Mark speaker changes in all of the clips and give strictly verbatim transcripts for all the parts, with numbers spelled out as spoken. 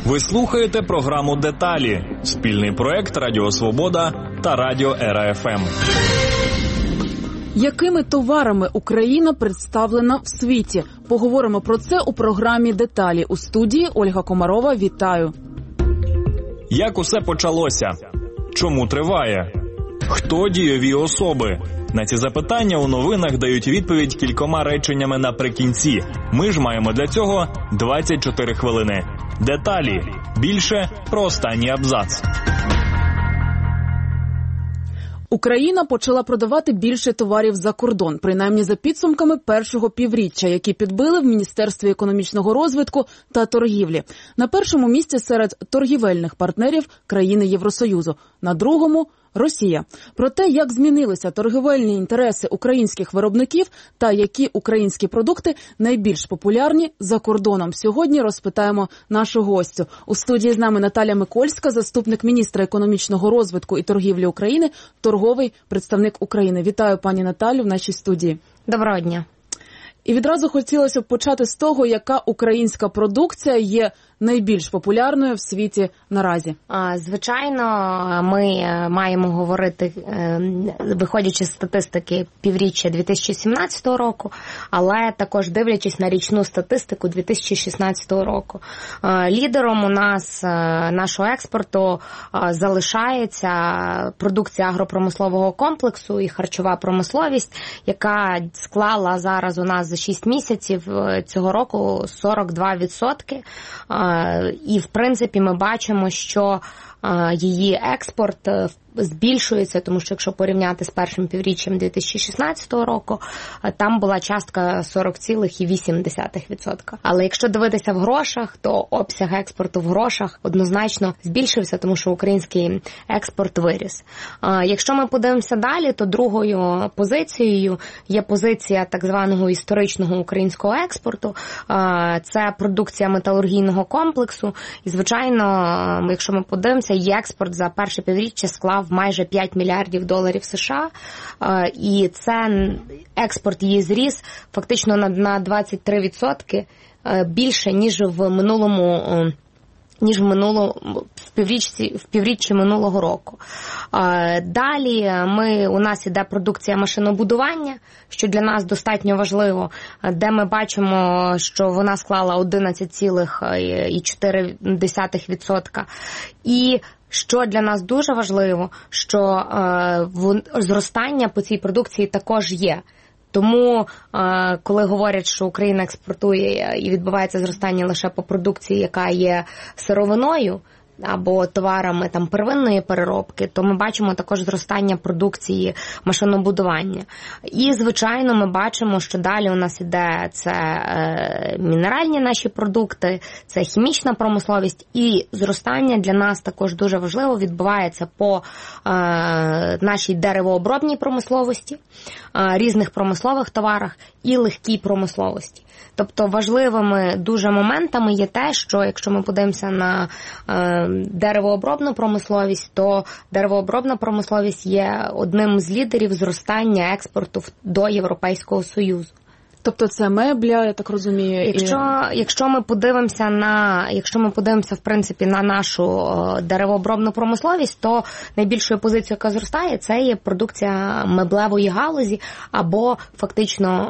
Speaker 1: Ви слухаєте програму «Деталі» – спільний проект Радіо Свобода та Радіо Ера ФМ.
Speaker 2: Якими товарами Україна представлена в світі? Поговоримо про це у програмі «Деталі». У студії Ольга Комарова. Вітаю.
Speaker 1: Як усе почалося? Чому триває? Хто дієві особи? На ці запитання у новинах дають відповідь кількома реченнями наприкінці. Ми ж маємо для цього двадцять чотири хвилини. Деталі. Більше про останній абзац.
Speaker 2: Україна почала продавати більше товарів за кордон, принаймні за підсумками першого півріччя, які підбили в Міністерстві економічного розвитку та торгівлі. На першому місці серед торгівельних партнерів країни Євросоюзу, на другому – Росія. Про те, як змінилися торгівельні інтереси українських виробників та які українські продукти найбільш популярні за кордоном, сьогодні розпитаємо нашу гостю. У студії з нами Наталя Микольська, заступник міністра економічного розвитку і торгівлі України, торговий представник України. Вітаю, пані Наталю, в нашій студії.
Speaker 3: Доброго дня.
Speaker 2: І відразу хотілося б почати з того, яка українська продукція є найбільш популярною в світі наразі.
Speaker 3: Звичайно, ми маємо говорити, виходячи з статистики півріччя дві тисячі сімнадцятого року, але також дивлячись на річну статистику дві тисячі шістнадцятого року. Лідером у нас нашого експорту залишається продукція агропромислового комплексу і харчова промисловість, яка склала зараз у нас за шість місяців цього року сорок два відсотки. І, в принципі, ми бачимо, що її експорт збільшується, тому що якщо порівняти з першим півріччям дві тисячі шістнадцятого року, там була частка сорок цілих вісім десятих відсотка. Але якщо дивитися в грошах, то обсяг експорту в грошах однозначно збільшився, тому що український експорт виріс. Якщо ми подивимося далі, то другою позицією є позиція так званого історичного українського експорту. Це продукція металургійного комплексу. І, звичайно, якщо ми подивимося, її експорт за перше півріччя склав майже п'ять мільярдів доларів США, і це експорт її зріс фактично на двадцять три відсотки більше, ніж в минулому ніж в минулому в півріччі, в півріччі минулого року. Далі ми, у нас іде продукція машинобудування, що для нас достатньо важливо, де ми бачимо, що вона склала одинадцять цілих чотири десятих відсотка. І що для нас дуже важливо, що е, зростання по цій продукції також є. Тому, е, коли говорять, що Україна експортує і відбувається зростання лише по продукції, яка є сировиною, або товарами там первинної переробки, то ми бачимо також зростання продукції машинобудування. І, звичайно, ми бачимо, що далі у нас іде це е, мінеральні наші продукти, це хімічна промисловість, і зростання для нас також дуже важливо відбувається по е, нашій деревообробній промисловості, е, різних промислових товарах і легкій промисловості. Тобто важливими дуже моментами є те, що якщо ми подивимося на е, деревообробну промисловість, то деревообробна промисловість є одним з лідерів зростання експорту до Європейського Союзу.
Speaker 2: Тобто це мебля, я так розумію.
Speaker 3: Якщо, і... якщо ми подивимося на, якщо ми подивимося в принципі на нашу деревообробну промисловість, то найбільшою позицією, яка зростає, це є продукція меблевої галузі або фактично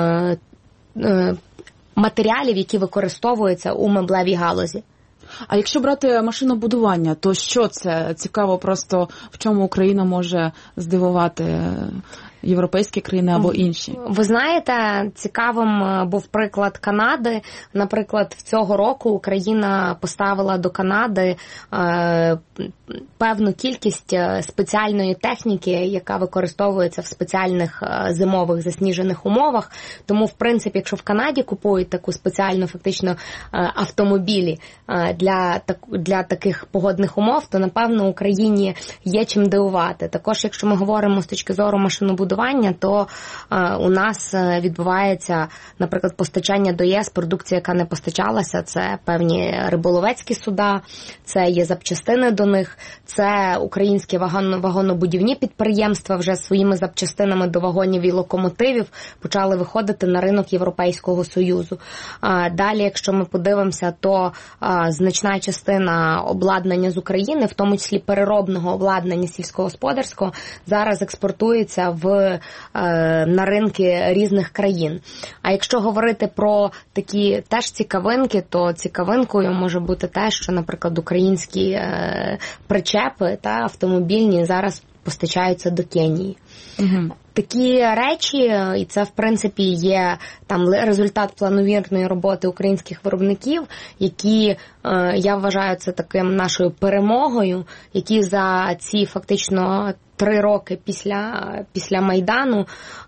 Speaker 3: е, е, матеріалів, які використовуються у меблевій галузі.
Speaker 2: А якщо брати машинобудування, то що це? Цікаво просто, в чому Україна може здивувати європейські країни або інші?
Speaker 3: Ви знаєте, цікавим був приклад Канади. Наприклад, цього року Україна поставила до Канади е, певну кількість спеціальної техніки, яка використовується в спеціальних зимових засніжених умовах. Тому, в принципі, якщо в Канаді купують таку спеціальну фактично автомобілі для, для таких погодних умов, то, напевно, Україні є чим дивувати. Також, якщо ми говоримо з точки зору машинобудування, суднобудування, то е, у нас відбувається, наприклад, постачання до ЄС, продукція, яка не постачалася, це певні риболовецькі суда, це є запчастини до них, це українські вагон, вагонобудівні підприємства вже своїми запчастинами до вагонів і локомотивів почали виходити на ринок Європейського Союзу. А, далі, якщо ми подивимося, то а, значна частина обладнання з України, в тому числі переробного обладнання сільськогосподарського, зараз експортується в, е, на ринки різних країн. А якщо говорити про такі теж цікавинки, то цікавинкою може бути те, що, наприклад, українські е, причепи та автомобільні зараз постачаються до Кенії. Угу. Такі речі, і це, в принципі, є там результат планомірної роботи українських виробників, які, я вважаю, це таким нашою перемогою, які за ці фактично три роки після, після Майдану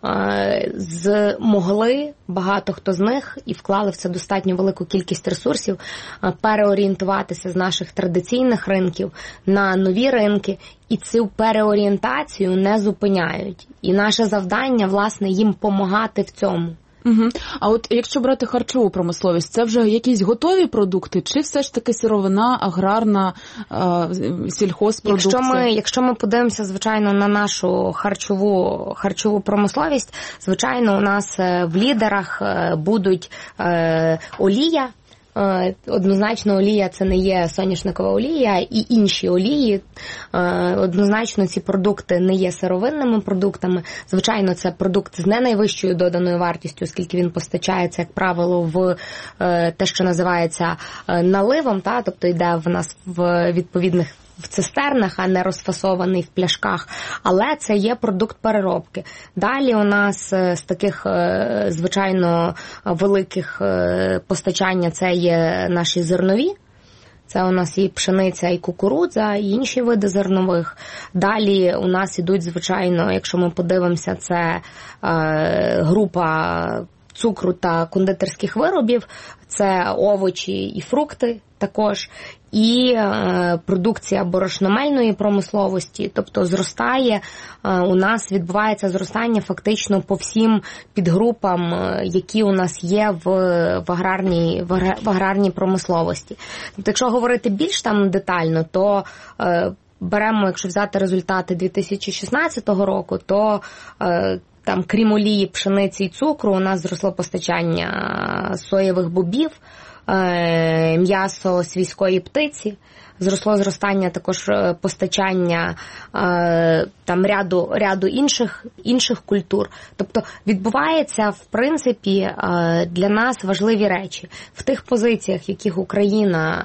Speaker 3: змогли, багато хто з них, і вклали в це достатньо велику кількість ресурсів, переорієнтуватися з наших традиційних ринків на нові ринки, і цю переорієнтацію не зупиняють. І наше завдання, власне, їм допомагати в цьому.
Speaker 2: Угу. А от якщо брати харчову промисловість, це вже якісь готові продукти, чи все ж таки сировина, аграрна, е, сільхозпродукція?
Speaker 3: Якщо ми, якщо ми подивимося, звичайно, на нашу харчову, харчову промисловість, звичайно, у нас в лідерах будуть е, олія. Однозначно олія це не є соняшникова олія і інші олії. Однозначно ці продукти не є сировинними продуктами. Звичайно, це продукт з не найвищою доданою вартістю, оскільки він постачається, як правило, в те, що називається наливом, та, тобто йде в нас в відповідних в цистернах, а не розфасований в пляшках, але це є продукт переробки. Далі у нас з таких, звичайно, великих постачання це є наші зернові. Це у нас і пшениця, і кукурудза, і інші види зернових. Далі у нас ідуть, звичайно, якщо ми подивимося, це е, група цукру та кондитерських виробів, це овочі і фрукти також, і е, продукція борошномельної промисловості, тобто зростає, е, у нас відбувається зростання фактично по всім підгрупам, е, які у нас є в, в, аграрній, в, агр, в аграрній промисловості. Тобто, якщо говорити більш там детально, то е, беремо, якщо взяти результати дві тисячі шістнадцятого року, то е, там, крім олії, пшениці і цукру, у нас зросло постачання соєвих бобів, м'ясо свійської птиці, зросло зростання також постачання там ряду, ряду інших, інших культур. Тобто відбувається, в принципі, для нас важливі речі. В тих позиціях, в яких Україна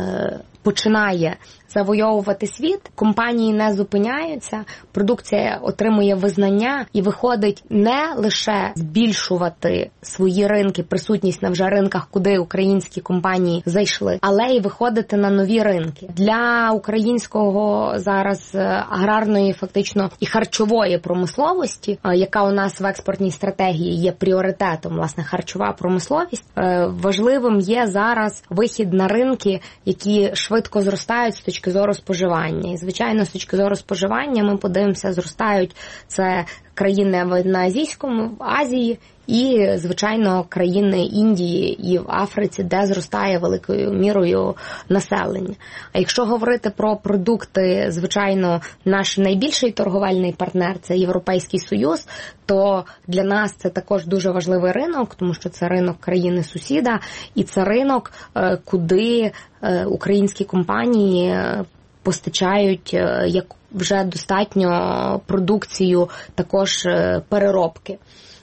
Speaker 3: починає завойовувати світ, компанії не зупиняються, продукція отримує визнання і виходить не лише збільшувати свої ринки, присутність на вже ринках, куди українські компанії зайшли, але й виходити на нові ринки. Для українського зараз аграрної, фактично, і харчової промисловості, яка у нас в експортній стратегії є пріоритетом, власне, харчова промисловість, важливим є зараз вихід на ринки, які швидко зростають з точки зору споживання. І, звичайно, з точки зору споживання ми подивимося, зростають це країни на Азійському, в Азії і, звичайно, країни Індії і в Африці, де зростає великою мірою населення. А якщо говорити про продукти, звичайно, наш найбільший торговельний партнер – це Європейський Союз, то для нас це також дуже важливий ринок, тому що це ринок країни-сусіда, і це ринок, куди українські компанії постачають як вже достатньо продукцію також переробки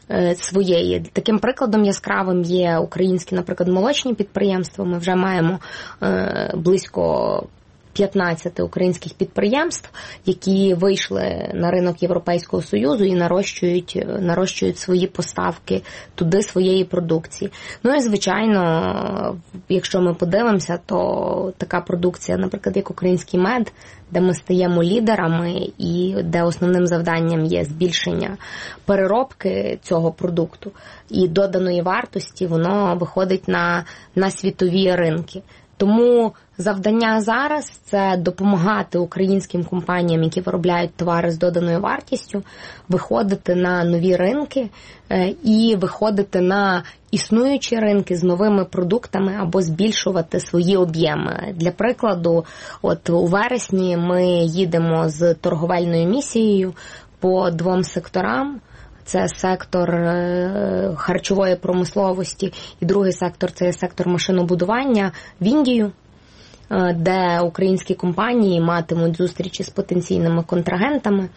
Speaker 3: своєї. Таким прикладом яскравим є українські, наприклад, молочні підприємства. Ми вже маємо близько п'ятнадцять українських підприємств, які вийшли на ринок Європейського Союзу і нарощують, нарощують свої поставки туди своєї продукції. Ну і, звичайно, якщо ми подивимося, то така продукція, наприклад, як український мед, де ми стаємо лідерами і де основним завданням є збільшення переробки цього продукту і доданої вартості, воно виходить на, на світові ринки. Тому завдання зараз – це допомагати українським компаніям, які виробляють товари з доданою вартістю, виходити на нові ринки і виходити на існуючі ринки з новими продуктами або збільшувати свої об'єми. Для прикладу, от у вересні ми їдемо з торговельною місією по двом секторам. Це сектор харчової промисловості і другий сектор – це сектор машинобудування в Індію, де українські компанії матимуть зустрічі з потенційними контрагентами.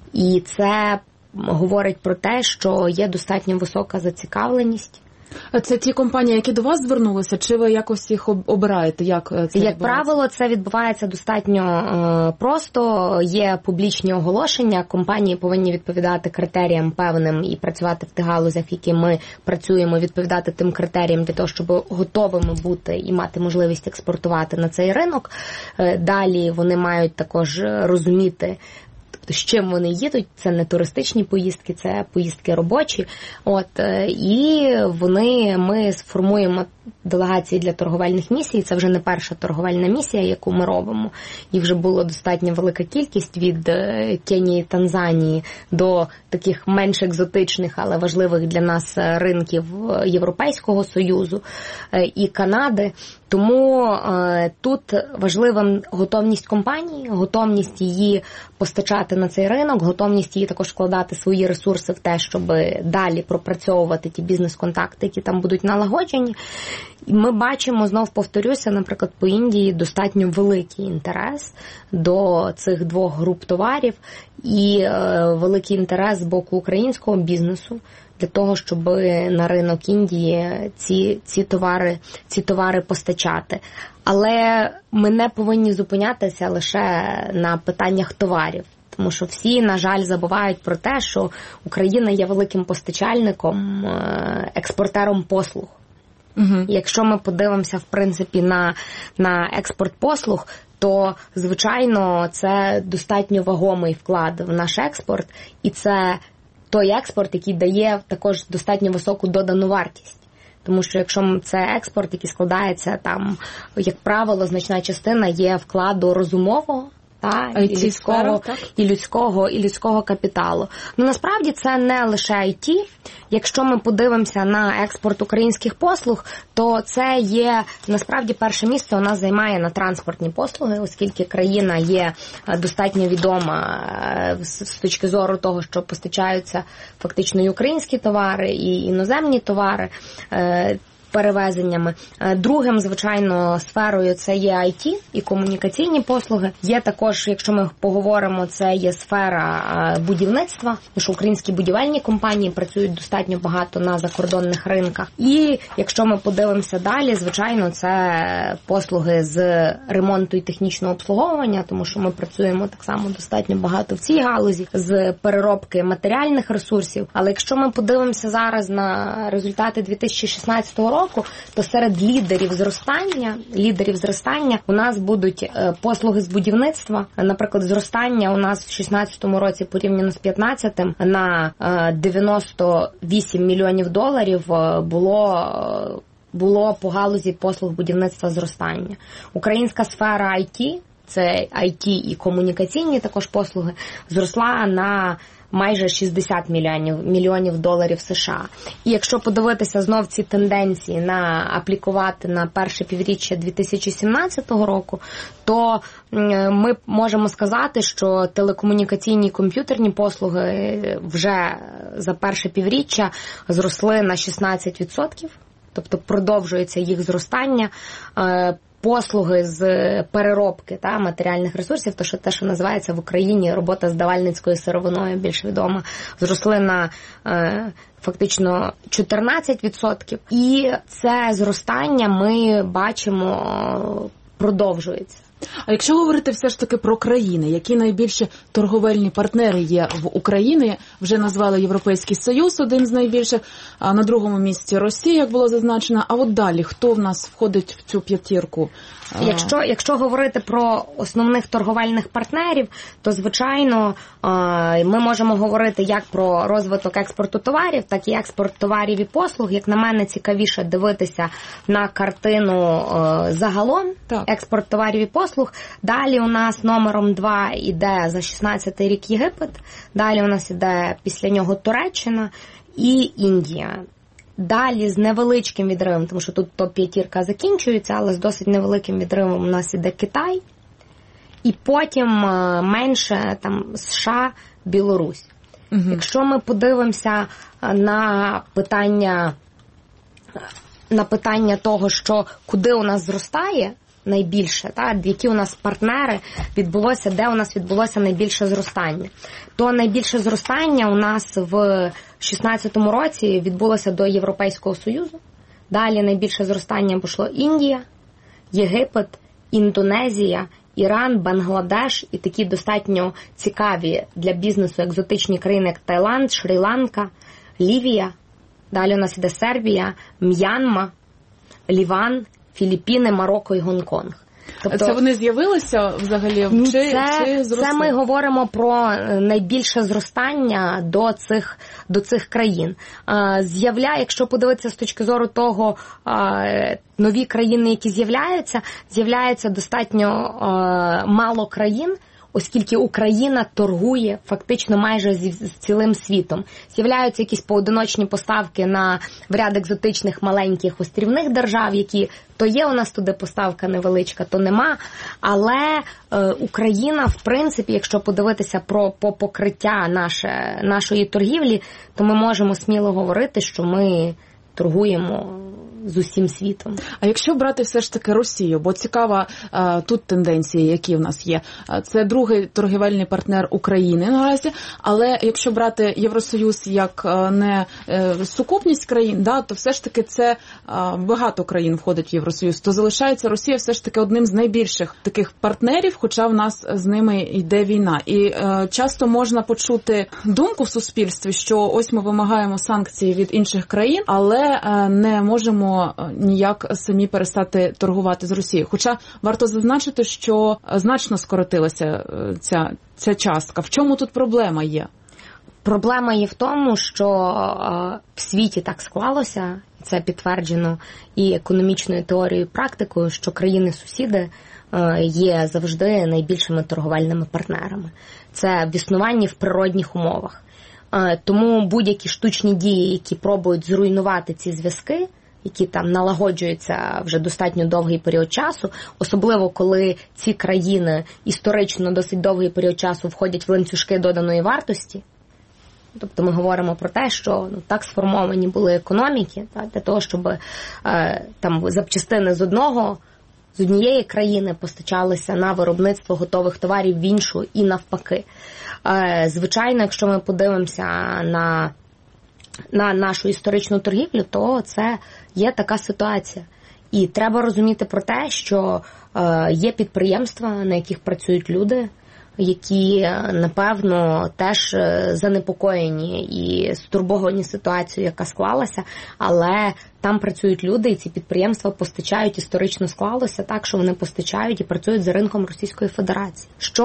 Speaker 3: І це говорить про те, що є достатньо висока зацікавленість.
Speaker 2: Це ті компанії, які до вас звернулися, чи ви якось їх обираєте? Як це відбувається?
Speaker 3: Як правило, це відбувається достатньо е, просто. Є публічні оголошення, компанії повинні відповідати критеріям певним і працювати в тих галузях, в які ми працюємо, відповідати тим критеріям для того, щоб готовими бути і мати можливість експортувати на цей ринок. Е, далі вони мають також розуміти, з чим вони їдуть, це не туристичні поїздки, це поїздки робочі. От, і вони, ми сформуємо делегації для торговельних місій. Це вже не перша торговельна місія, яку ми робимо. Їх вже було достатньо велика кількість від Кенії, Танзанії до таких менш екзотичних, але важливих для нас ринків Європейського Союзу і Канади. Тому е, тут важлива готовність компанії, готовність її постачати на цей ринок, готовність її також вкладати свої ресурси в те, щоб далі пропрацьовувати ті бізнес-контакти, які там будуть налагоджені. І ми бачимо, знов повторюся, наприклад, по Індії достатньо великий інтерес до цих двох груп товарів і е, великий інтерес з боку українського бізнесу для того, щоб на ринок Індії ці, ці, товари, ці товари постачати. Але ми не повинні зупинятися лише на питаннях товарів. Тому що всі, на жаль, забувають про те, що Україна є великим постачальником, експортером послуг. Угу. Якщо ми подивимося, в принципі, на, на експорт послуг, то, звичайно, це достатньо вагомий вклад в наш експорт, і це той експорт, який дає також достатньо високу додану вартість. Тому що якщо це експорт, який складається, там, як правило, значна частина є вкладу розумового, та, і, і, людського, і, людського, і людського капіталу. Ну, насправді, це не лише ай ті. Якщо ми подивимося на експорт українських послуг, то це є, насправді, перше місце у нас займає на транспортні послуги, оскільки країна є достатньо відома з точки зору того, що постачаються фактично і українські товари, і іноземні товари перевезеннями. Другим, звичайно, сферою це є ай ті і комунікаційні послуги. Є також, якщо ми поговоримо, це є сфера будівництва, тому що українські будівельні компанії працюють достатньо багато на закордонних ринках. І якщо ми подивимося далі, звичайно, це послуги з ремонту і технічного обслуговування, тому що ми працюємо так само достатньо багато в цій галузі, з переробки матеріальних ресурсів. Але якщо ми подивимося зараз на результати дві тисячі шістнадцятого року, то серед лідерів зростання, лідерів зростання у нас будуть послуги з будівництва. Наприклад, зростання у нас в шістнадцятому році порівняно з п'ятнадцятим на дев'яносто вісім мільйонів доларів було було по галузі послуг будівництва зростання. Українська сфера ай ті, це ай ті і комунікаційні також послуги, зросла на майже шістдесят мільйонів, мільйонів доларів США. І якщо подивитися знов ці тенденції на аплікувати на перше півріччя дві тисячі сімнадцятого року, то ми можемо сказати, що телекомунікаційні і комп'ютерні послуги вже за перше півріччя зросли на шістнадцять відсотків, тобто продовжується їх зростання. Послуги з переробки та, матеріальних ресурсів, то що те, що називається в Україні робота з давальницькою сировиною, більш відома, зросли на е, фактично чотирнадцять відсотків. І це зростання ми бачимо продовжується.
Speaker 2: А якщо говорити все ж таки про країни, які найбільші торговельні партнери є в Україні, вже назвали Європейський Союз, один з найбільших, а на другому місці Росія, як було зазначено. А от далі, хто в нас входить в цю п'ятірку
Speaker 3: Якщо, якщо говорити про основних торговельних партнерів, то, звичайно, ми можемо говорити як про розвиток експорту товарів, так і експорт товарів і послуг. Як на мене, цікавіше дивитися на картину загалом, так. Експорт товарів і послуг. Далі у нас номером два іде за шістнадцятий рік Єгипет, далі у нас іде після нього Туреччина і Індія. Далі з невеличким відривом, тому що тут топ-п'ятірка закінчується, але з досить невеликим відривом у нас іде Китай. І потім менше там США, Білорусь. Угу. Якщо ми подивимося на питання, на питання того, що куди у нас зростає найбільше, та, які у нас партнери відбулося, де у нас відбулося найбільше зростання, то найбільше зростання у нас в шістнадцятому році відбулося до Європейського Союзу. Далі найбільше зростання пішло Індія, Єгипет, Індонезія, Іран, Бангладеш і такі достатньо цікаві для бізнесу екзотичні країни, як Таїланд, Шрі-Ланка, Лівія. Далі у нас іде Сербія, М'янма, Ліван, Філіппіни, Марокко і Гонконг.
Speaker 2: Тобто, це вони з'явилися взагалі? Чи,
Speaker 3: це,
Speaker 2: чи зросли?
Speaker 3: Це ми говоримо про найбільше зростання до цих, до цих країн. З'являє, якщо подивитися з точки зору того, нові країни, які з'являються, з'являється достатньо мало країн, оскільки Україна торгує фактично майже з, з цілим світом. З'являються якісь поодиночні поставки на в ряд екзотичних маленьких острівних держав, які то є у нас туди поставка невеличка, то нема. Але е, Україна, в принципі, якщо подивитися про по покриття наше, нашої торгівлі, то ми можемо сміло говорити, що ми торгуємо з усім світом.
Speaker 2: А якщо брати все ж таки Росію, бо цікава а, тут тенденції, які в нас є. Це другий торгівельний партнер України наразі, але якщо брати Євросоюз як а, не е, сукупність країн, да, то все ж таки це а, багато країн входить в Євросоюз, то залишається Росія все ж таки одним з найбільших таких партнерів, хоча в нас з ними йде війна. І е, часто можна почути думку в суспільстві, що ось ми вимагаємо санкції від інших країн, але е, не можемо ніяк самі перестати торгувати з Росією. Хоча варто зазначити, що значно скоротилася ця, ця частка. В чому тут проблема є?
Speaker 3: Проблема є в тому, що в світі так склалося, і це підтверджено і економічною теорією, і практикою, що країни-сусіди є завжди найбільшими торговельними партнерами. Це в існуванні в природних умовах. Тому будь-які штучні дії, які пробують зруйнувати ці зв'язки, які там налагоджуються вже достатньо довгий період часу, особливо коли ці країни історично досить довгий період часу входять в ланцюжки доданої вартості. Тобто ми говоримо про те, що ну, так сформовані були економіки, так, для того, щоб е, там запчастини з одного, з однієї країни постачалися на виробництво готових товарів в іншу і навпаки. Е, звичайно, якщо ми подивимося на на нашу історичну торгівлю, то це є така ситуація. І треба розуміти про те, що е, є підприємства, на яких працюють люди, які, напевно, теж занепокоєні і стурбовані ситуацією, яка склалася, але там працюють люди, і ці підприємства постачають, історично склалося так, що вони постачають і працюють за ринком Російської Федерації. Що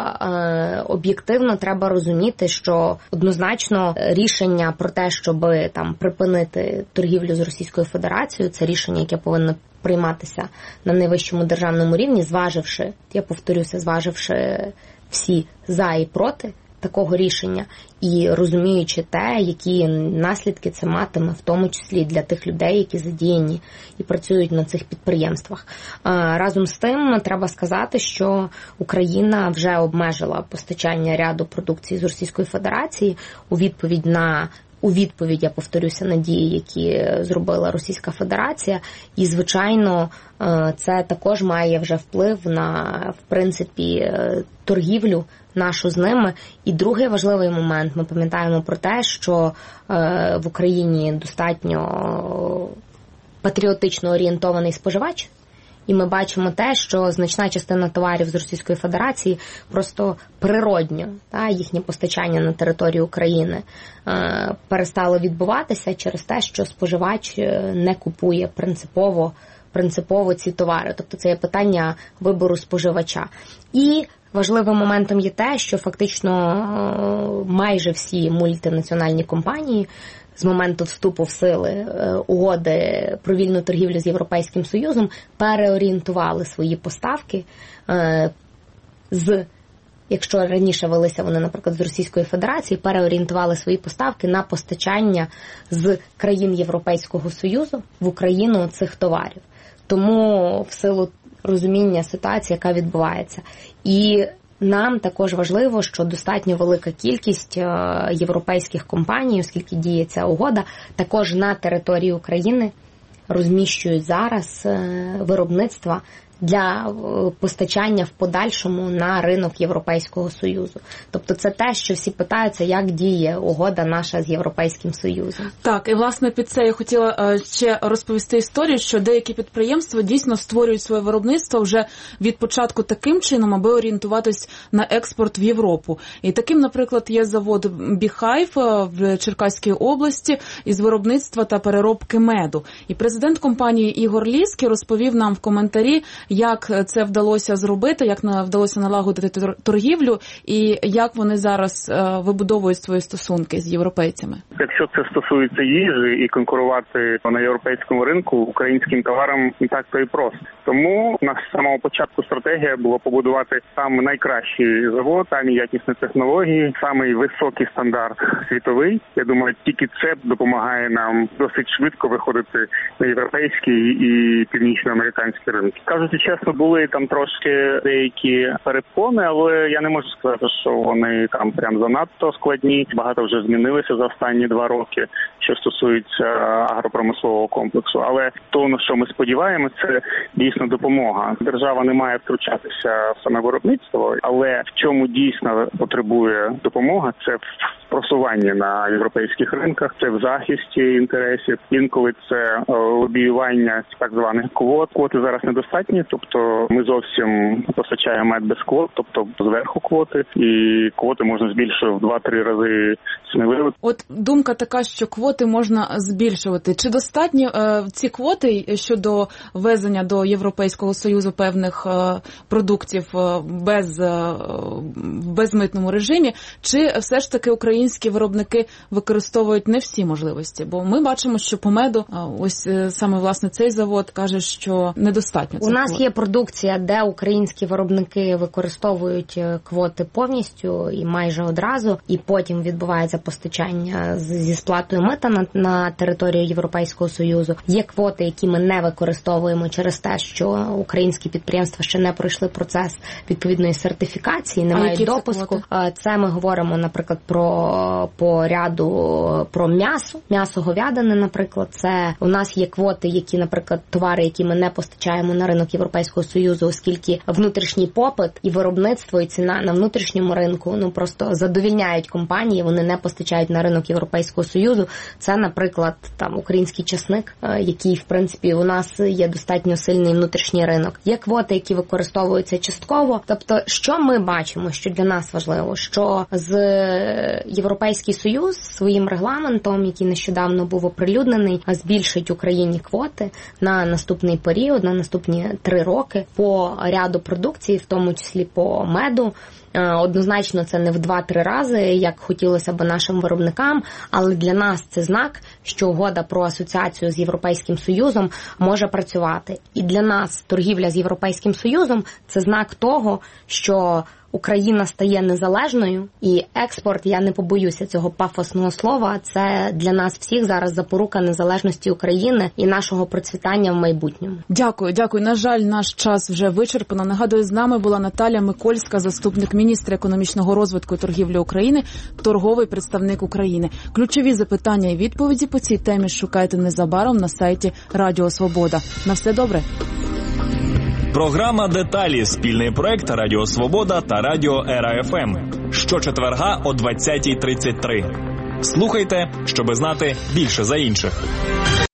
Speaker 3: е, об'єктивно треба розуміти, що однозначно рішення про те, щоб там припинити торгівлю з Російською Федерацією, це рішення, яке повинно прийматися на найвищому державному рівні, зваживши, я повторюся, зваживши всі за і проти такого рішення і розуміючи те, які наслідки це матиме, в тому числі для тих людей, які задіяні і працюють на цих підприємствах. Разом з тим, треба сказати, що Україна вже обмежила постачання ряду продукції з Російської Федерації у відповідь на У відповідь, я повторюся, на дії, які зробила Російська Федерація. І, звичайно, це також має вже вплив на, в принципі, торгівлю нашу з ними. І другий важливий момент, ми пам'ятаємо про те, що в Україні достатньо патріотично орієнтований споживач. І ми бачимо те, що значна частина товарів з Російської Федерації просто природньо, та, їхнє постачання на територію України е, перестало відбуватися через те, що споживач не купує принципово принципово ці товари. Тобто це є питання вибору споживача. І важливим моментом є те, що фактично майже всі мультинаціональні компанії з моменту вступу в сили угоди про вільну торгівлю з Європейським Союзом переорієнтували свої поставки з, якщо раніше велися вони, наприклад, з Російської Федерації, переорієнтували свої поставки на постачання з країн Європейського Союзу в Україну цих товарів. Тому в силу розуміння ситуації, яка відбувається. І нам також важливо, що достатньо велика кількість європейських компаній, оскільки діє ця угода, також на території України розміщують зараз виробництва для постачання в подальшому на ринок Європейського Союзу. Тобто це те, що всі питаються, як діє угода наша з Європейським Союзом.
Speaker 2: Так, і власне під це я хотіла ще розповісти історію, що деякі підприємства дійсно створюють своє виробництво вже від початку таким чином, аби орієнтуватись на експорт в Європу. І таким, наприклад, є завод Біхайв в Черкаській області із виробництва та переробки меду. І президент компанії Ігор Ліський розповів нам в коментарі, як це вдалося зробити, як вдалося налагодити торгівлю і як вони зараз вибудовують свої стосунки з європейцями.
Speaker 4: Якщо це стосується їжі і конкурувати на європейському ринку українським товарам не так то і просто. Тому у нас з самого початку стратегія була побудувати саме найкращий завод, самі якісні технології, самий високий стандарт світовий. Я думаю, тільки це допомагає нам досить швидко виходити на європейський і північноамериканський ринки. Кажучи чесно, були там трошки деякі перепони, але я не можу сказати, що вони там прям занадто складні. Багато вже змінилося за останні два роки, що стосується агропромислового комплексу. Але то, на що ми сподіваємося, це дійсно допомога. Держава не має втручатися в саме виробництво, але в чому дійсно потребує допомога, це в просуванні на європейських ринках, це в захисті інтересів. Інколи це лобіювання так званих квот. Квоти зараз недостатні, тобто ми зовсім постачаємо мед без квот, тобто зверху квоти, і квоти можна збільшувати в два-три рази сміливо.
Speaker 2: От думка така, що квоти можна збільшувати. Чи достатні е, ці квоти щодо ввезення до Європейського Союзу певних е, продуктів е, без, е, в безмитному режимі, чи все ж таки українські виробники використовують не всі можливості? Бо ми бачимо, що по меду, е, ось е, саме власне цей завод каже, що недостатньо.
Speaker 3: У нас є продукція, де українські виробники використовують квоти повністю і майже одразу, і потім відбувається постачання зі сплатою мита на, на територію Європейського Союзу. Є квоти, які ми не використовуємо через те, що українські підприємства ще не пройшли процес відповідної сертифікації, не мають допуску. Це, це ми говоримо, наприклад, про по ряду про м'ясо, м'ясо говядини, наприклад. Це у нас є квоти, які, наприклад, товари, які ми не постачаємо на ринок Європейського Союзу, оскільки внутрішній попит і виробництво, і ціна на внутрішньому ринку, ну, просто задовільняють компанії, вони не постачають на ринок Європейського Союзу. Це, наприклад, там український часник, який, в принципі, у нас є достатньо сильний внутрішній ринок. Є квоти, які використовуються частково. Тобто, що ми бачимо, що для нас важливо, що з Європейський Союз своїм регламентом, який нещодавно був оприлюднений, збільшить Україні квоти на наступний період, на наступні три роки по ряду продукції, в тому числі по меду. Однозначно це не в два-три рази, як хотілося б нашим виробникам, але для нас це знак, що угода про асоціацію з Європейським Союзом може працювати. І для нас торгівля з Європейським Союзом – це знак того, що Україна стає незалежною, і експорт, я не побоюся цього пафосного слова, це для нас всіх зараз запорука незалежності України і нашого процвітання в майбутньому.
Speaker 2: Дякую, дякую. На жаль, наш час вже вичерпано. Нагадую, з нами була Наталя Микольська, заступник міністра економічного розвитку і торгівлі України, торговий представник України. Ключові запитання і відповіді по цій темі шукайте незабаром на сайті Радіо Свобода. На все добре.
Speaker 1: Програма «Деталі» – спільний проект Радіо Свобода та Радіо Ера Еф Ем. Щочетверга о двадцятій тридцять три. Слухайте, щоби знати більше за інших.